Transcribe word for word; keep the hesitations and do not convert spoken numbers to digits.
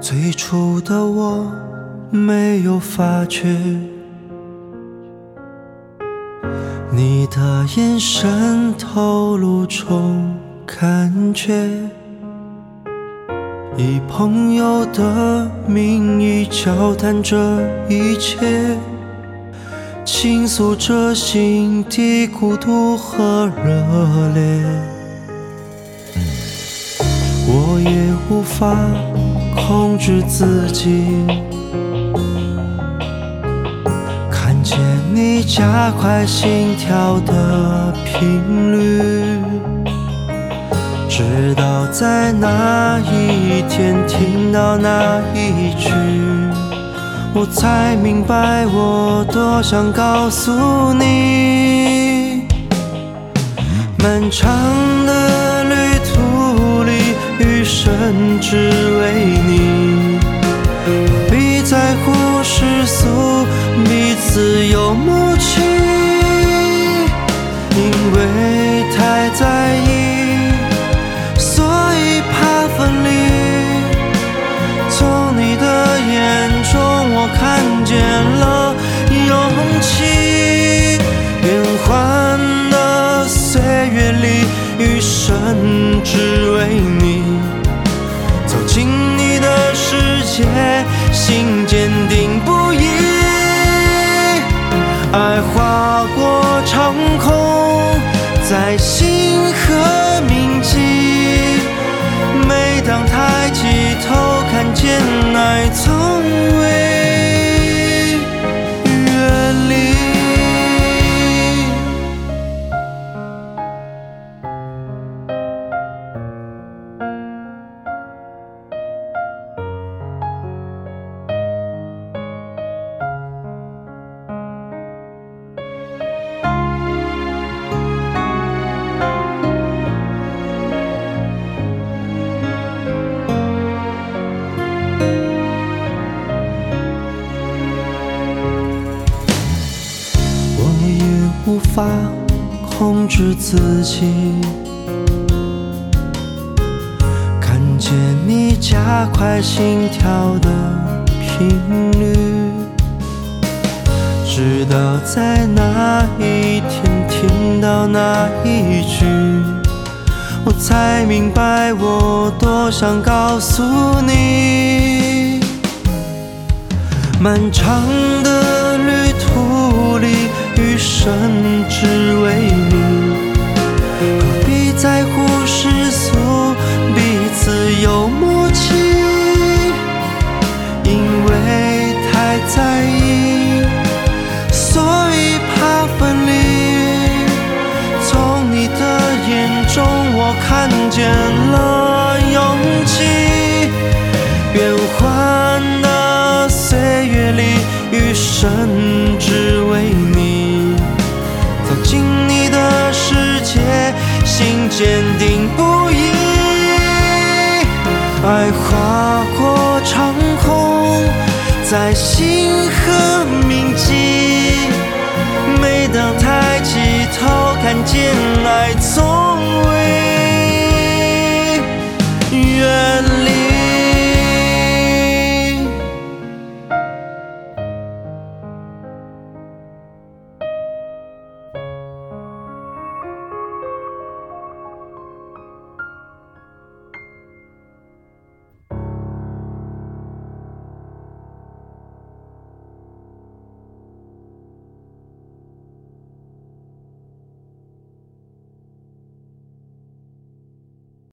最初的我没有发觉，你的眼神透露种感觉，以朋友的名义交谈着一切，倾诉着心底孤独和热烈。我也无法控制自己，看见你加快心跳的频率，直到在那一天听到那一句，我才明白我多想告诉你，漫长的旅途里余生只为你，不必在乎世俗，彼此有默契，因为太在意，所以怕分离。从你的眼中我看见了勇气，变幻的岁月里余生只为你，走进你的世界，心坚定不移，爱划过长空，在星河铭记，每当抬起头看见爱从未远离。无法控制自己，看见你加快心跳的频率，直到在那一天听到那一句，我才明白我多想告诉你，漫长的旅途里余生只为你，何必在乎世俗，彼此有默契，因为太在意，所以怕分离。从你的眼中我看见了勇气，变幻的岁月里余生只为你，走进你的世界，心坚定不移，爱划过长空，在星河铭记，每当抬起头看见爱从